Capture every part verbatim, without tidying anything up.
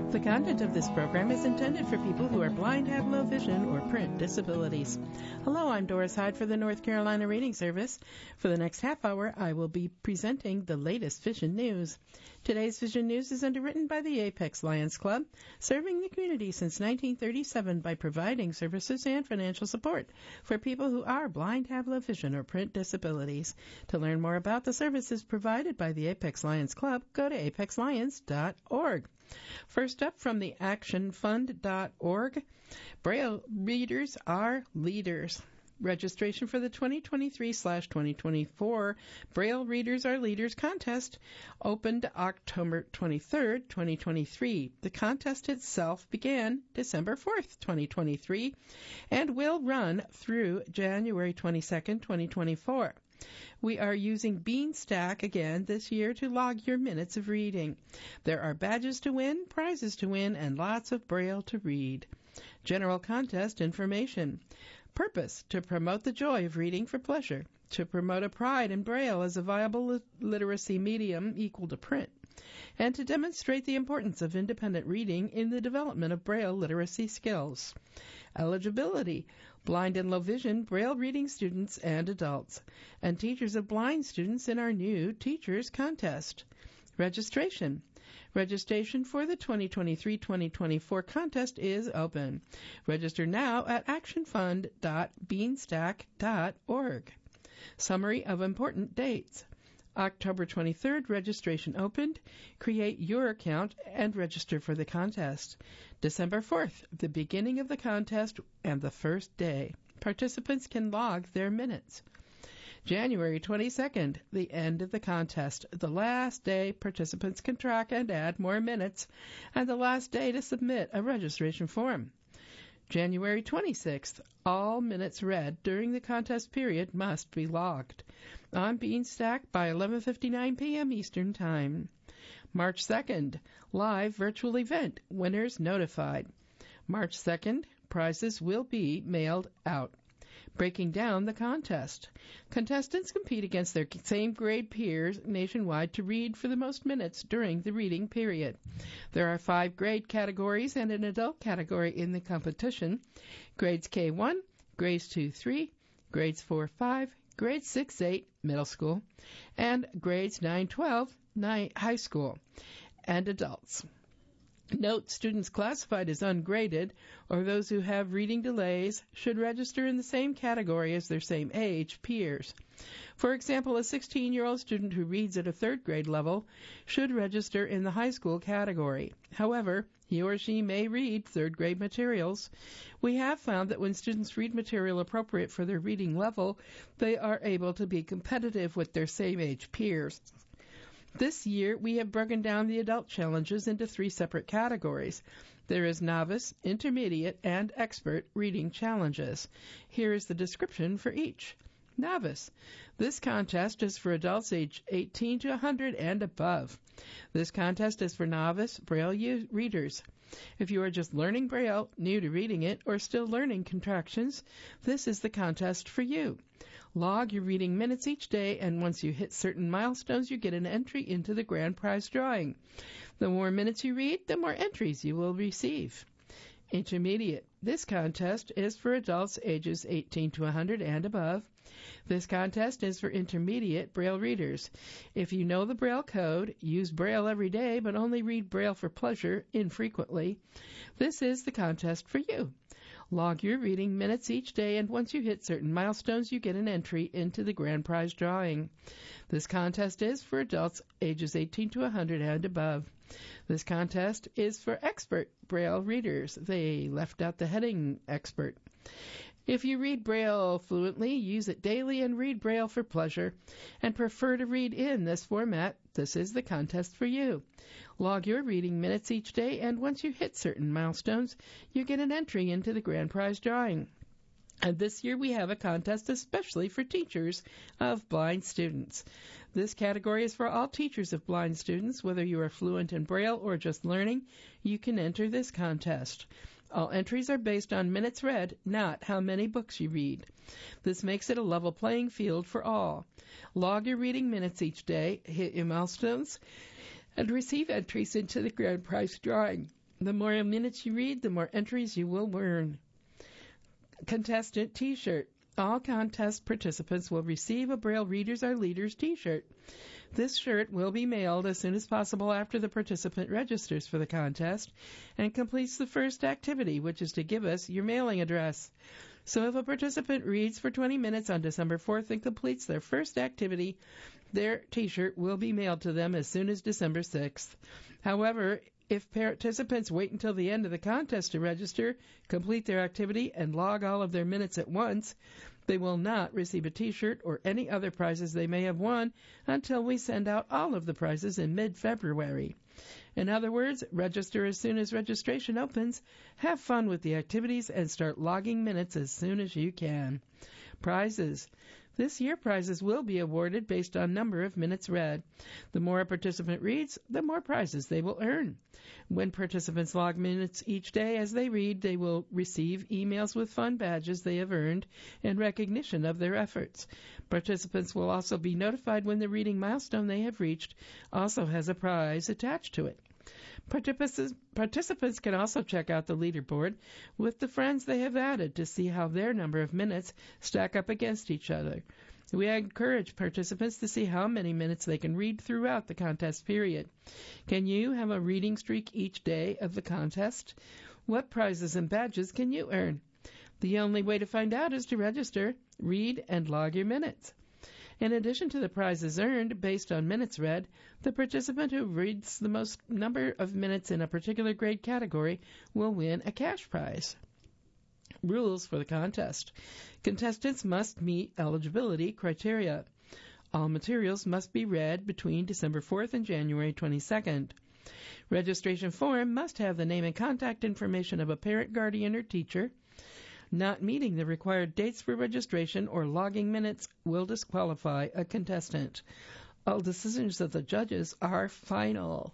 The content of this program is intended for people who are blind, have low vision, or print disabilities. Hello, I'm Doris Hyde for the North Carolina Reading Service. For the next half hour, I will be presenting the latest vision news. Today's vision news is underwritten by the Apex Lions Club, serving the community since nineteen thirty-seven by providing services and financial support for people who are blind, have low vision, or print disabilities. To learn more about the services provided by the Apex Lions Club, go to apex lions dot org. First up from the action fund dot org, Braille readers are leaders. Registration for the twenty twenty-three twenty twenty-four Braille Readers Are Leaders contest opened October twenty-third, twenty twenty-three. The contest itself began December fourth, twenty twenty-three, and will run through January twenty-second, twenty twenty-four. We are using Beanstack again this year to log your minutes of reading. There are badges to win, prizes to win, and lots of Braille to read. General contest information. Purpose: to promote the joy of reading for pleasure, to promote a pride in Braille as a viable li- literacy medium equal to print, and to demonstrate the importance of independent reading in the development of Braille literacy skills. Eligibility: blind and low vision Braille reading students and adults, and teachers of blind students in our new Teachers Contest. Registration. Registration for the twenty twenty-three twenty twenty-four contest is open. Register now at action fund dot beanstack dot org. Summary of important dates. October twenty-third, registration opened. Create your account and register for the contest. December fourth, the beginning of the contest and the first day. Participants can log their minutes. January twenty-second, the end of the contest. The last day participants can track and add more minutes, and the last day to submit a registration form. January twenty-sixth, all minutes read during the contest period must be logged on Beanstack by eleven fifty-nine p.m. Eastern Time. March second, live virtual event, winners notified. March second, prizes will be mailed out. Breaking down the contest. Contestants compete against their same grade peers nationwide to read for the most minutes during the reading period. There are five grade categories and an adult category in the competition. Grades K one, grades two three, grades four five, grades six eight, middle school, and grades nine twelve, high school, and adults. Note, students classified as ungraded, or those who have reading delays, should register in the same category as their same age peers. For example, a sixteen-year-old student who reads at a third grade level should register in the high school category. However, he or she may read third grade materials. We have found that when students read material appropriate for their reading level, they are able to be competitive with their same age peers. This year, we have broken down the adult challenges into three separate categories. There is novice, intermediate, and expert reading challenges. Here is the description for each. Novice. This contest is for adults age eighteen to one hundred and above. This contest is for novice Braille u- readers. If you are just learning Braille, new to reading it, or still learning contractions, this is the contest for you. Log your reading minutes each day, and once you hit certain milestones, you get an entry into the grand prize drawing. The more minutes you read, the more entries you will receive. Intermediate. This contest is for adults ages eighteen to one hundred and above. This contest is for intermediate Braille readers. If you know the Braille code, use Braille every day, but only read Braille for pleasure infrequently, this is the contest for you. Log your reading minutes each day, and once you hit certain milestones, you get an entry into the grand prize drawing. This contest is for adults ages eighteen to one hundred and above. This contest is for expert Braille readers. They left out the heading expert. If you read Braille fluently, use it daily, and read Braille for pleasure, and prefer to read in this format, this is the contest for you. Log your reading minutes each day, and once you hit certain milestones, you get an entry into the grand prize drawing. And this year we have a contest especially for teachers of blind students. This category is for all teachers of blind students. Whether you are fluent in Braille or just learning, you can enter this contest. All entries are based on minutes read, not how many books you read. This makes it a level playing field for all. Log your reading minutes each day, hit your milestones, and receive entries into the grand prize drawing. The more minutes you read, the more entries you will earn. Contestant T-shirt. All contest participants will receive a Braille Readers Are Leaders T-shirt. This shirt will be mailed as soon as possible after the participant registers for the contest and completes the first activity, which is to give us your mailing address. So if a participant reads for twenty minutes on December fourth and completes their first activity, their T-shirt will be mailed to them as soon as December sixth. However, if participants wait until the end of the contest to register, complete their activity, and log all of their minutes at once, they will not receive a T-shirt or any other prizes they may have won until we send out all of the prizes in mid-February. In other words, register as soon as registration opens, have fun with the activities, and start logging minutes as soon as you can. Prizes. This year, prizes will be awarded based on number of minutes read. The more a participant reads, the more prizes they will earn. When participants log minutes each day as they read, they will receive emails with fun badges they have earned and recognition of their efforts. Participants will also be notified when the reading milestone they have reached also has a prize attached to it. Participants can also check out the leaderboard with the friends they have added to see how their number of minutes stack up against each other. We encourage participants to see how many minutes they can read throughout the contest period. Can you have a reading streak each day of the contest? What prizes and badges can you earn? The only way to find out is to register, read, and log your minutes. In addition to the prizes earned based on minutes read, the participant who reads the most number of minutes in a particular grade category will win a cash prize. Rules for the contest. Contestants must meet eligibility criteria. All materials must be read between December fourth and January twenty-second. Registration form must have the name and contact information of a parent, guardian, or teacher. Not meeting the required dates for registration or logging minutes will disqualify a contestant. All decisions of the judges are final.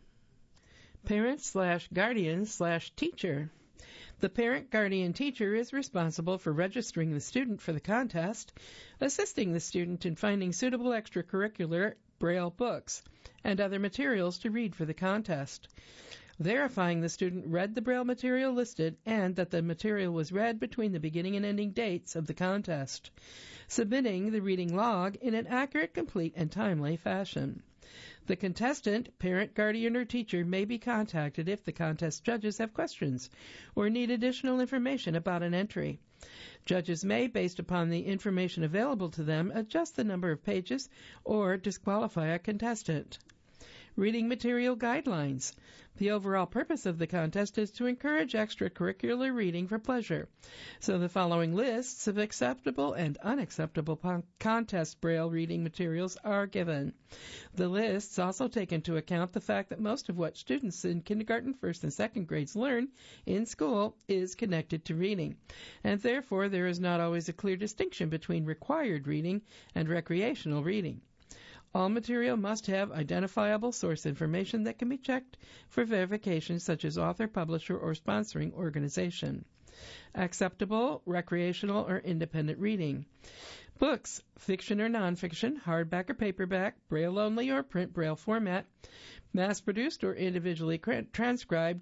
Parent slash guardian slash teacher. The parent, guardian, teacher is responsible for registering the student for the contest, assisting the student in finding suitable extracurricular Braille books and other materials to read for the contest, verifying the student read the Braille material listed and that the material was read between the beginning and ending dates of the contest, submitting the reading log in an accurate, complete, and timely fashion. The contestant, parent, guardian, or teacher may be contacted if the contest judges have questions or need additional information about an entry. Judges may, based upon the information available to them, adjust the number of pages or disqualify a contestant. Reading material guidelines. The overall purpose of the contest is to encourage extracurricular reading for pleasure. So the following lists of acceptable and unacceptable contest Braille reading materials are given. The lists also take into account the fact that most of what students in kindergarten, first, and second grades learn in school is connected to reading, and therefore there is not always a clear distinction between required reading and recreational reading. All material must have identifiable source information that can be checked for verification, such as author, publisher, or sponsoring organization. Acceptable, recreational, or independent reading. Books, fiction or nonfiction, hardback or paperback, Braille only or print Braille format, mass-produced or individually transcribed.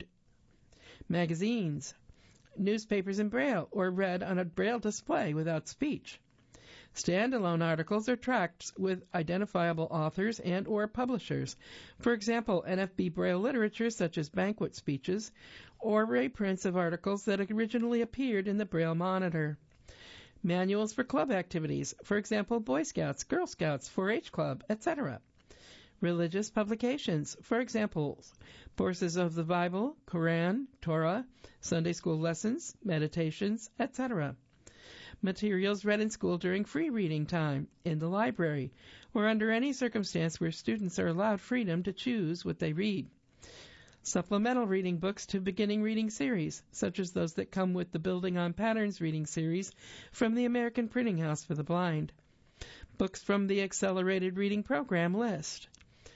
Magazines, newspapers in Braille or read on a Braille display without speech. Standalone articles or tracts with identifiable authors and or publishers. For example, N F B Braille literature such as banquet speeches or reprints of articles that originally appeared in the Braille Monitor. Manuals for club activities, for example, Boy Scouts, Girl Scouts, four H Club, et cetera. Religious publications, for example, Courses of the Bible, Quran, Torah, Sunday school lessons, meditations, et cetera. Materials read in school during free reading time, in the library, or under any circumstance where students are allowed freedom to choose what they read. Supplemental reading books to beginning reading series, such as those that come with the Building on Patterns reading series from the American Printing House for the Blind. Books from the Accelerated Reading Program list.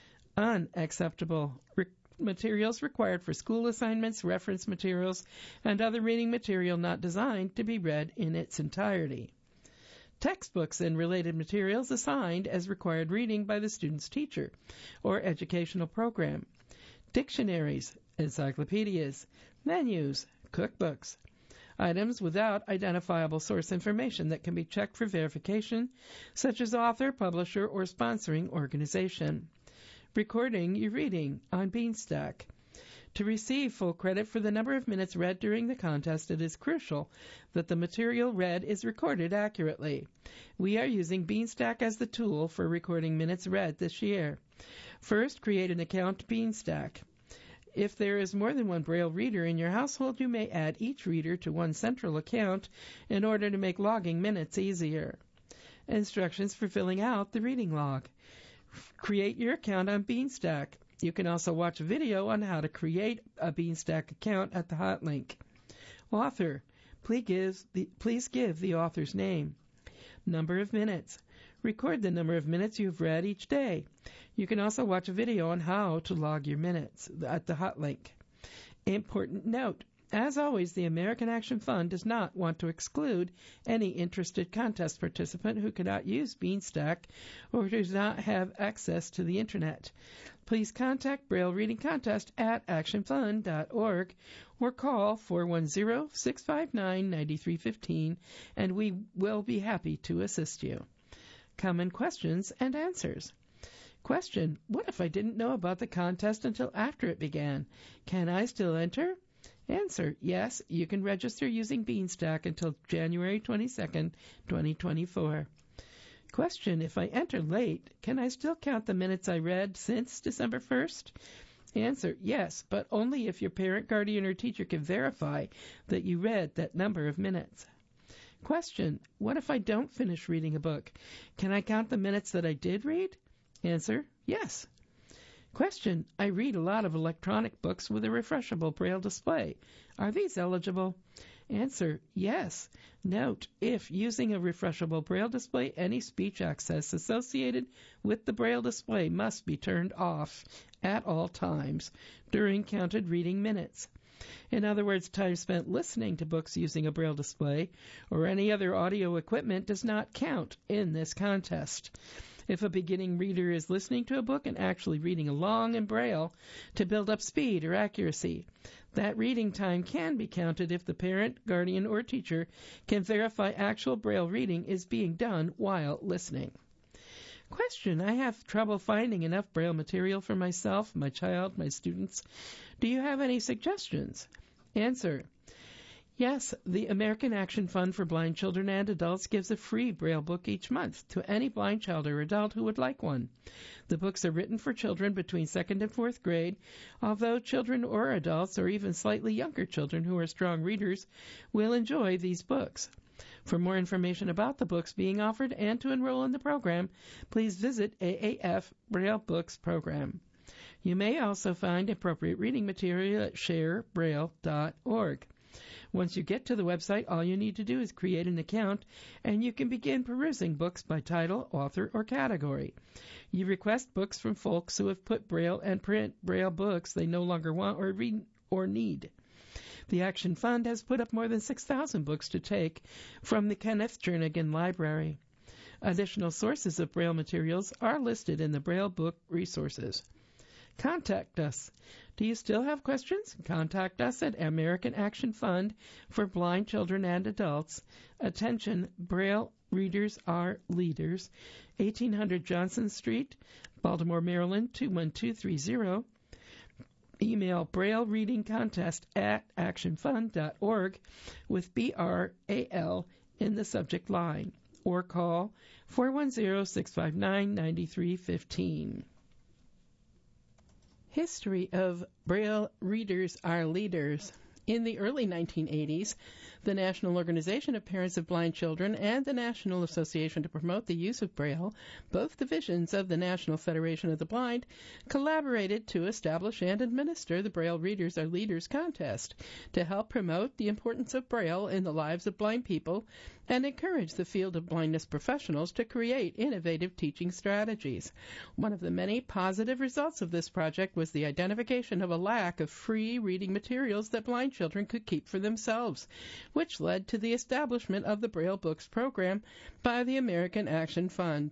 Unacceptable re- materials required for school assignments, reference materials, and other reading material not designed to be read in its entirety. Textbooks and related materials assigned as required reading by the student's teacher or educational program. Dictionaries, encyclopedias, menus, cookbooks, items without identifiable source information that can be checked for verification, such as author, publisher, or sponsoring organization. Recording your reading on Beanstack. To receive full credit for the number of minutes read during the contest, it is crucial that the material read is recorded accurately. We are using Beanstack as the tool for recording minutes read this year. First, create an account Beanstack. If there is more than one Braille reader in your household, you may add each reader to one central account in order to make logging minutes easier. Instructions for filling out the reading log. Create your account on Beanstack. You can also watch a video on how to create a Beanstack account at the hot link. Author. Please give the, please give the author's name. Number of minutes. Record the number of minutes you have read each day. You can also watch a video on how to log your minutes at the hot link. Important note. As always, the American Action Fund does not want to exclude any interested contest participant who cannot use Beanstack or who does not have access to the Internet. Please contact Braille Reading Contest at action fund dot org or call four one zero, six five nine, nine three one five and we will be happy to assist you. Common questions and answers. Question: what if I didn't know about the contest until after it began? Can I still enter? Answer: yes, you can register using Beanstack until January twenty-second, twenty twenty-four. Question: if I enter late, can I still count the minutes I read since December first? Answer: yes, but only if your parent, guardian, or teacher can verify that you read that number of minutes. Question: what if I don't finish reading a book? Can I count the minutes that I did read? Answer: yes. Question: I read a lot of electronic books with a refreshable Braille display. Are these eligible? Answer: yes. Note, if using a refreshable Braille display, any speech access associated with the Braille display must be turned off at all times during counted reading minutes. In other words, time spent listening to books using a Braille display or any other audio equipment does not count in this contest. If a beginning reader is listening to a book and actually reading along in Braille to build up speed or accuracy, that reading time can be counted if the parent, guardian, or teacher can verify actual Braille reading is being done while listening. Question: I have trouble finding enough Braille material for myself, my child, my students. Do you have any suggestions? Answer: yes, the American Action Fund for Blind Children and Adults gives a free Braille book each month to any blind child or adult who would like one. The books are written for children between second and fourth grade, although children or adults or even slightly younger children who are strong readers will enjoy these books. For more information about the books being offered and to enroll in the program, please visit A A F Braille Books Program. You may also find appropriate reading material at share braille dot org. Once you get to the website, all you need to do is create an account, and you can begin perusing books by title, author, or category. You request books from folks who have put Braille and print Braille books they no longer want or read or need. The Action Fund has put up more than six thousand books to take from the Kenneth Jernigan Library. Additional sources of Braille materials are listed in the Braille Book Resources. Contact us. Do you still have questions? Contact us at American Action Fund for Blind Children and Adults. Attention, Braille readers are leaders. eighteen hundred Johnson Street, Baltimore, Maryland, two one two three zero. Email Braille Reading Contest at action fund dot org with B R A L in the subject line, or call four one zero, six five nine, nine three one five. History of Braille Readers Are Leaders. In the early nineteen eighties, the National Organization of Parents of Blind Children and the National Association to Promote the Use of Braille, both divisions of the National Federation of the Blind, collaborated to establish and administer the Braille Readers Are Leaders contest to help promote the importance of Braille in the lives of blind people and encourage the field of blindness professionals to create innovative teaching strategies. One of the many positive results of this project was the identification of a lack of free reading materials that blind children could keep for themselves, which led to the establishment of the Braille Books program by the American Action Fund.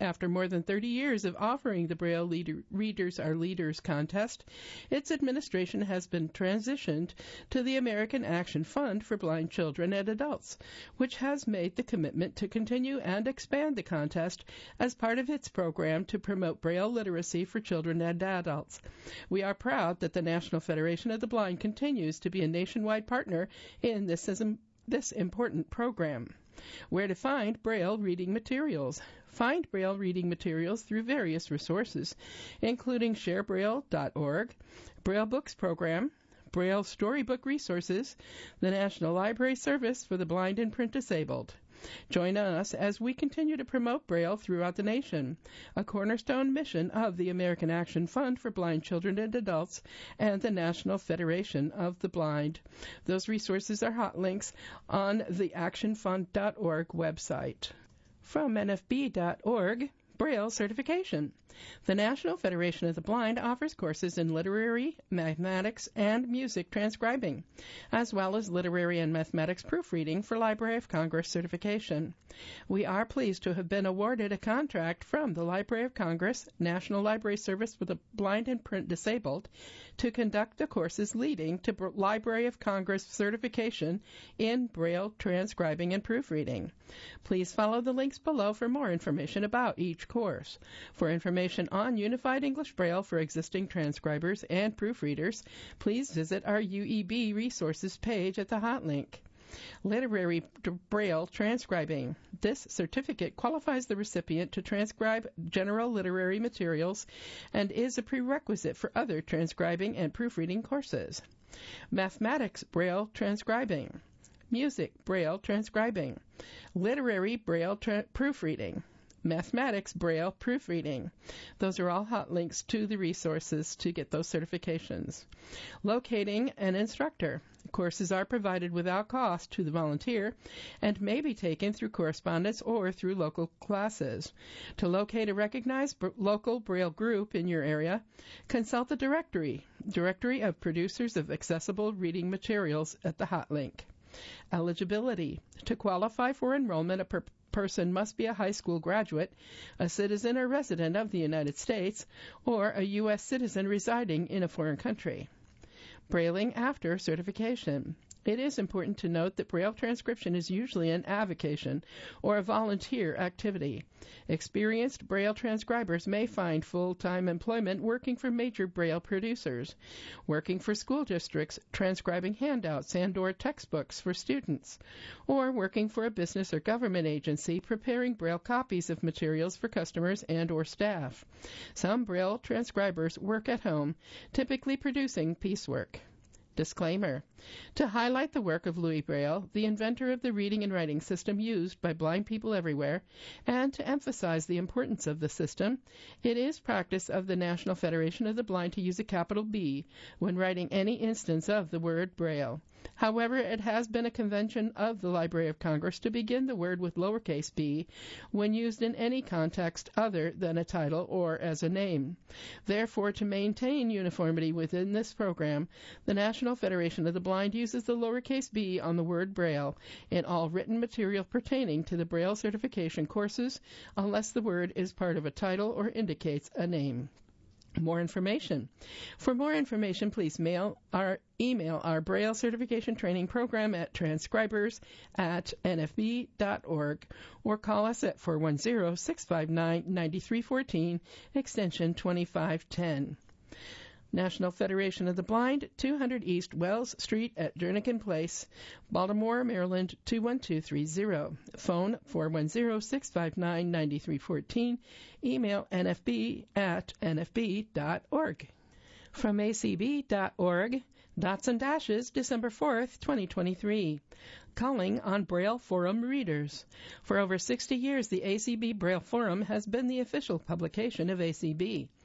After more than thirty years of offering the Braille Leader, Readers Are Leaders contest, its administration has been transitioned to the American Action Fund for Blind Children and Adults, which has made the commitment to continue and expand the contest as part of its program to promote Braille literacy for children and adults. We are proud that the National Federation of the Blind continues to be a nationwide partner in this, this important program. Where to find Braille reading materials. Find Braille reading materials through various resources, including share braille dot org, Braille Books Program, Braille Storybook Resources, the National Library Service for the Blind and Print Disabled. Join us as we continue to promote Braille throughout the nation, a cornerstone mission of the American Action Fund for Blind Children and Adults and the National Federation of the Blind. Those resources are hot links on the action fund dot org website. From N F B dot org, Braille certification. The National Federation of the Blind offers courses in literary, mathematics, and music transcribing, as well as literary and mathematics proofreading for Library of Congress certification. We are pleased to have been awarded a contract from the Library of Congress, National Library Service for the Blind and Print Disabled, to conduct the courses leading to Library of Congress certification in Braille transcribing and proofreading. Please follow the links below for more information about each course. For information on Unified English Braille for existing transcribers and proofreaders, please visit our U E B resources page at the hot link. Literary Braille transcribing. This certificate qualifies the recipient to transcribe general literary materials and is a prerequisite for other transcribing and proofreading courses. Mathematics Braille transcribing. Music Braille transcribing. Literary Braille tra- proofreading. Mathematics Braille proofreading. Those are all hot links to the resources to get those certifications. Locating an instructor. Courses are provided without cost to the volunteer and may be taken through correspondence or through local classes. To locate a recognized br- local Braille group in your area, consult the directory, Directory of Producers of Accessible Reading Materials at the hot link. Eligibility. To qualify for enrollment, a per- person must be a high school graduate, a citizen or resident of the United States, or a U S citizen residing in a foreign country. Brailing after certification. It is important to note that Braille transcription is usually an avocation or a volunteer activity. Experienced Braille transcribers may find full-time employment working for major Braille producers, working for school districts transcribing handouts and or textbooks for students, or working for a business or government agency preparing Braille copies of materials for customers and or staff. Some Braille transcribers work at home, typically producing piecework. Disclaimer. To highlight the work of Louis Braille, the inventor of the reading and writing system used by blind people everywhere, and to emphasize the importance of the system, it is practice of the National Federation of the Blind to use a capital B when writing any instance of the word Braille. However, it has been a convention of the Library of Congress to begin the word with lowercase b when used in any context other than a title or as a name. Therefore, to maintain uniformity within this program, the National Federation of the Blind uses the lowercase b on the word Braille in all written material pertaining to the Braille certification courses, unless the word is part of a title or indicates a name. More information. For more information, please mail our email our Braille certification training program at transcribers at n f b dot org or call us at four one zero, six five nine, nine three one four, extension twenty-five ten. National Federation of the Blind, two hundred East Wells Street at Jernigan Place, Baltimore, Maryland, two one two three zero. Phone four one zero, six five nine, nine three one four. Email n f b at n f b dot org. From a c b dot org, Dots and Dashes, December fourth, twenty twenty-three. Calling on Braille Forum readers. For over sixty years, the A C B Braille Forum has been the official publication of A C B.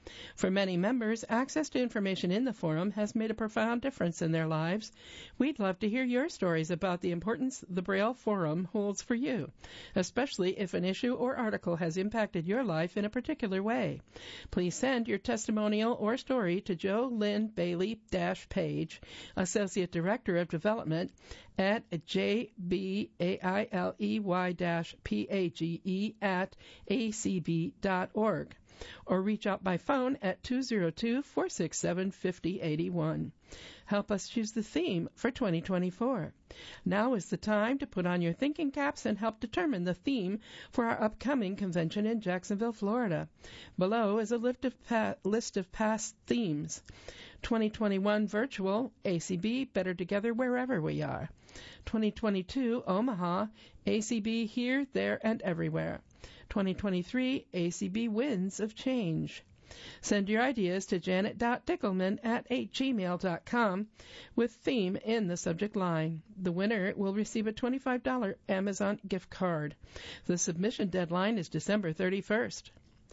For many members, access to information in the forum has made a profound difference in their lives. We'd love to hear your stories about the importance the Braille Forum holds for you, especially if an issue or article has impacted your life in a particular way. Please send your testimonial or story to Jo Lynn Bailey-Page, Associate Director of Development at J B A I L E Y P A G E at A C B dot org, or reach out by phone at two oh two, four six seven, five oh eight one. Help us choose the theme for twenty twenty-four. Now is the time to put on your thinking caps and help determine the theme for our upcoming convention in Jacksonville, Florida. Below is a list of, pa- list of past themes. twenty twenty-one Virtual, A C B, Better Together Wherever We Are. twenty twenty-two Omaha, A C B Here, There, and Everywhere. twenty twenty-three A C B Winds of Change. Send your ideas to janet dot dickelman at gmail dot com with theme in the subject line. The winner will receive a twenty-five dollars Amazon gift card. The submission deadline is December thirty-first.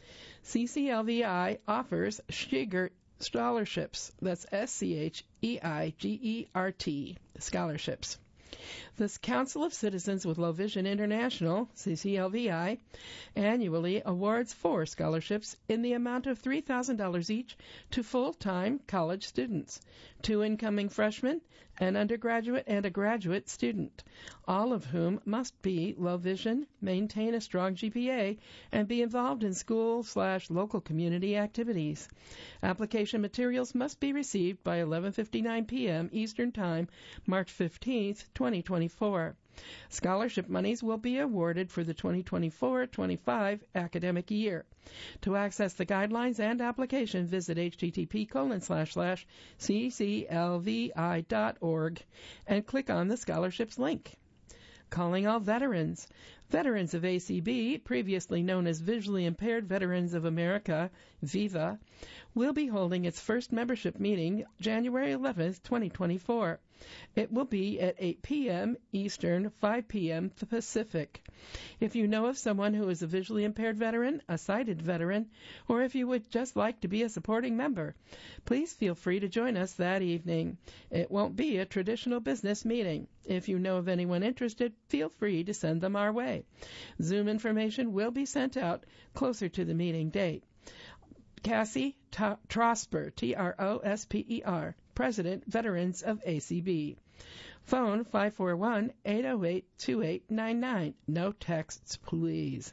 C C L V I offers Schigert scholarships. That's S C H E I G E R T, scholarships. The Council of Citizens with Low Vision International, C C L V I, annually awards four scholarships in the amount of three thousand dollars each to full-time college students, two incoming freshmen, an undergraduate and a graduate student, all of whom must be low vision, maintain a strong G P A, and be involved in school slash local community activities. Application materials must be received by eleven fifty-nine p.m. Eastern Time, March fifteenth, twenty twenty-four. Scholarship monies will be awarded for the twenty twenty-four twenty-five academic year. To access the guidelines and application, visit http colon slash slash cclvi dot org and click on the scholarships link. Calling all veterans. Veterans of A C B, previously known as Visually Impaired Veterans of America, VIVA, will be holding its first membership meeting January eleventh, twenty twenty-four. It will be at eight p.m. Eastern, five p.m. Pacific. If you know of someone who is a visually impaired veteran, a sighted veteran, or if you would just like to be a supporting member, please feel free to join us that evening. It won't be a traditional business meeting. If you know of anyone interested, feel free to send them our way. Zoom information will be sent out closer to the meeting date. Cassie Trosper, T R O S P E R, President, Veterans of A C B. Phone five four one, eight oh eight, two eight nine nine. No texts, please.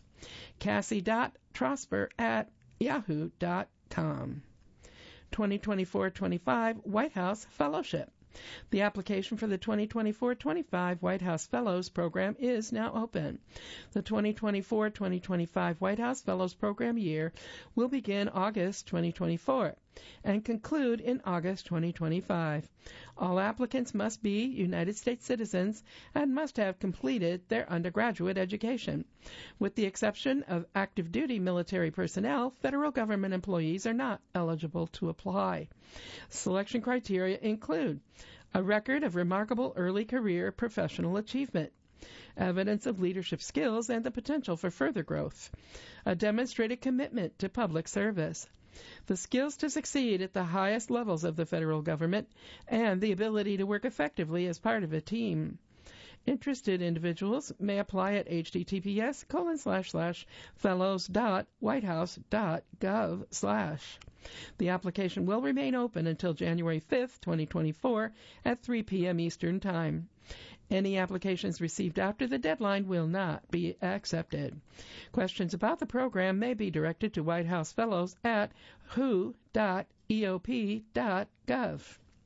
Cassie.Trosper at yahoo dot com. twenty twenty-four twenty-five White House Fellowship. The application for the twenty twenty-four twenty-five White House Fellows Program is now open. The twenty twenty-four twenty twenty-five White House Fellows Program year will begin August twenty twenty-four and conclude in August twenty twenty-five. All applicants must be United States citizens and must have completed their undergraduate education. With the exception of active duty military personnel, federal government employees are not eligible to apply. Selection criteria include a record of remarkable early career professional achievement, evidence of leadership skills and the potential for further growth, a demonstrated commitment to public service, the skills to succeed at the highest levels of the federal government, and the ability to work effectively as part of a team. Interested individuals may apply at https colon slash slash fellows dot whitehouse dot gov slash. The application will remain open until January fifth, twenty twenty-four at three p.m. Eastern Time. Any applications received after the deadline will not be accepted. Questions about the program may be directed to White House Fellows at who dot e o p dot gov.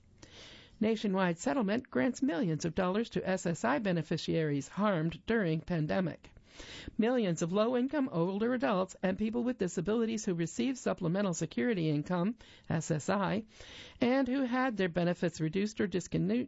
Nationwide settlement grants millions of dollars to S S I beneficiaries harmed during pandemic. Millions of low-income older adults and people with disabilities who receive Supplemental Security Income, S S I, and who had their benefits reduced or discontinued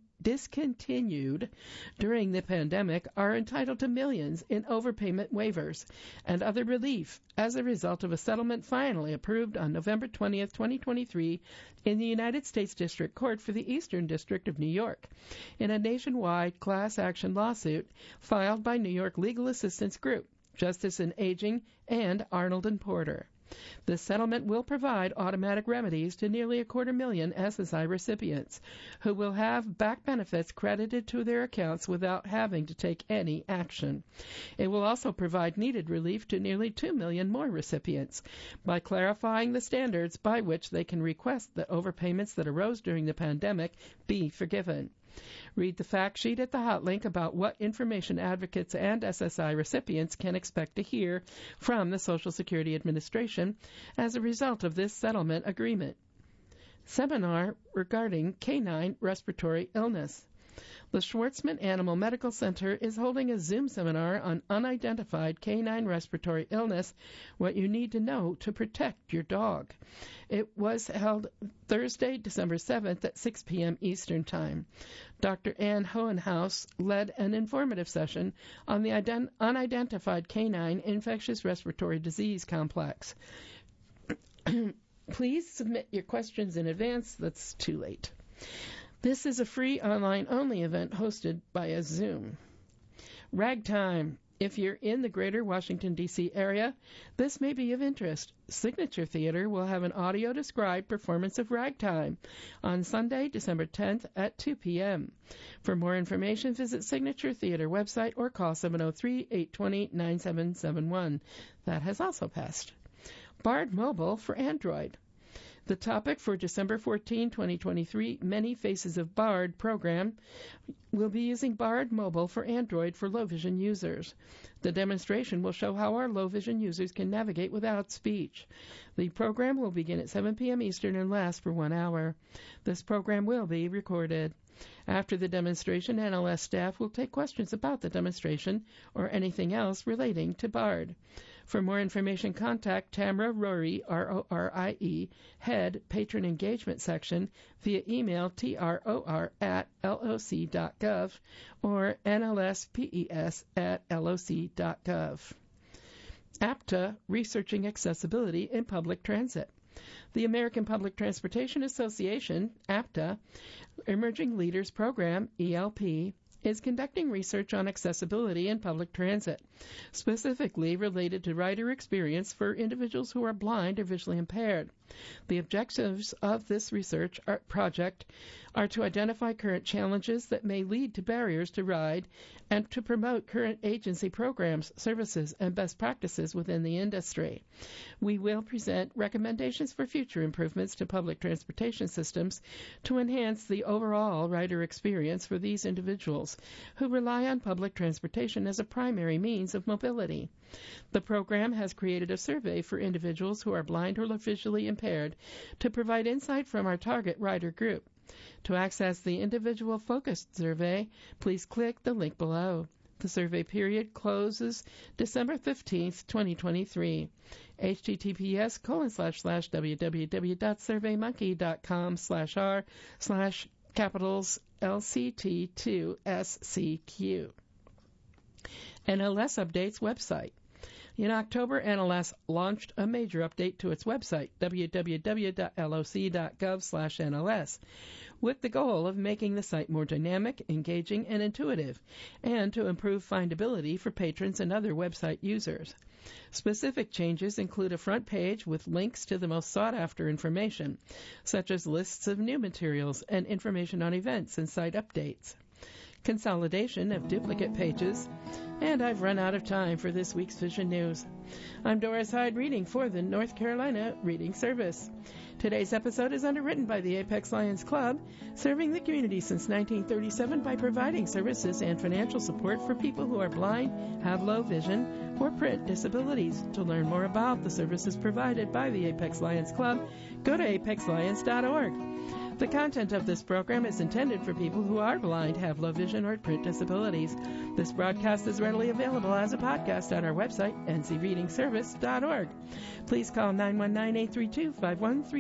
discontinued during the pandemic are entitled to millions in overpayment waivers and other relief as a result of a settlement finally approved on November twentieth, twenty twenty-three in the United States District Court for the Eastern District of New York in a nationwide class action lawsuit filed by New York Legal Assistance Group, Justice in Aging, and Arnold and Porter. This settlement will provide automatic remedies to nearly a quarter million S S I recipients who will have back benefits credited to their accounts without having to take any action. It will also provide needed relief to nearly two million more recipients by clarifying the standards by which they can request that overpayments that arose during the pandemic be forgiven. Read the fact sheet at the hot link about what information advocates and S S I recipients can expect to hear from the Social Security Administration as a result of this settlement agreement. Seminar regarding canine respiratory illness. The Schwartzman Animal Medical Center is holding a Zoom seminar on unidentified canine respiratory illness, what you need to know to protect your dog. It was held Thursday, December seventh at six p.m. Eastern Time. Doctor Ann Hohenhaus led an informative session on the ident- unidentified canine infectious respiratory disease complex. Please submit your questions in advance. That's too late. This is a free online-only event hosted by Zoom. Ragtime. If you're in the greater Washington, D C area, this may be of interest. Signature Theater will have an audio-described performance of Ragtime on Sunday, December tenth at two p.m. For more information, visit Signature Theater website or call seven oh three, eight two oh, nine seven seven one. That has also passed. Bard Mobile for Android. The topic for December fourteenth, twenty twenty-three Many Faces of Bard program will be using Bard Mobile for Android for low vision users. The demonstration will show how our low vision users can navigate without speech. The program will begin at seven p.m. Eastern and last for one hour. This program will be recorded. After the demonstration, N L S staff will take questions about the demonstration or anything else relating to Bard. For more information, contact Tamara Rory, R O R I E, Head Patron Engagement Section, via email T R O R at L O C dot gov or N L S P E S at L O C dot gov. APTA, Researching Accessibility in Public Transit. The American Public Transportation Association, APTA, Emerging Leaders Program, E L P, is conducting research on accessibility in public transit, specifically related to rider experience for individuals who are blind or visually impaired. The objectives of this research project are to identify current challenges that may lead to barriers to ride and to promote current agency programs, services, and best practices within the industry. We will present recommendations for future improvements to public transportation systems to enhance the overall rider experience for these individuals who rely on public transportation as a primary means of mobility. The program has created a survey for individuals who are blind or visually impaired to provide insight from our target rider group. To access the individual focused survey, please click the link below. The survey period closes December fifteenth, twenty twenty-three. https colon slash slash www.surveymonkey.com slash r slash capitals LCT2SCQ. N L S Updates website. In October, N L S launched a major update to its website, www.loc.gov slash NLS, with the goal of making the site more dynamic, engaging, and intuitive, and to improve findability for patrons and other website users. Specific changes include a front page with links to the most sought-after information, such as lists of new materials and information on events and site updates, consolidation of duplicate pages, and I've run out of time for this week's Vision News. I'm Doris Hyde reading for the North Carolina Reading Service. Today's episode is underwritten by the Apex Lions Club, serving the community since nineteen thirty-seven by providing services and financial support for people who are blind, have low vision, or print disabilities. To learn more about the services provided by the Apex Lions Club, go to apex lions dot org. The content of this program is intended for people who are blind, have low vision, or print disabilities. This broadcast is readily available as a podcast at our website, n c reading service dot org. Please call nine one nine, eight three two, five one three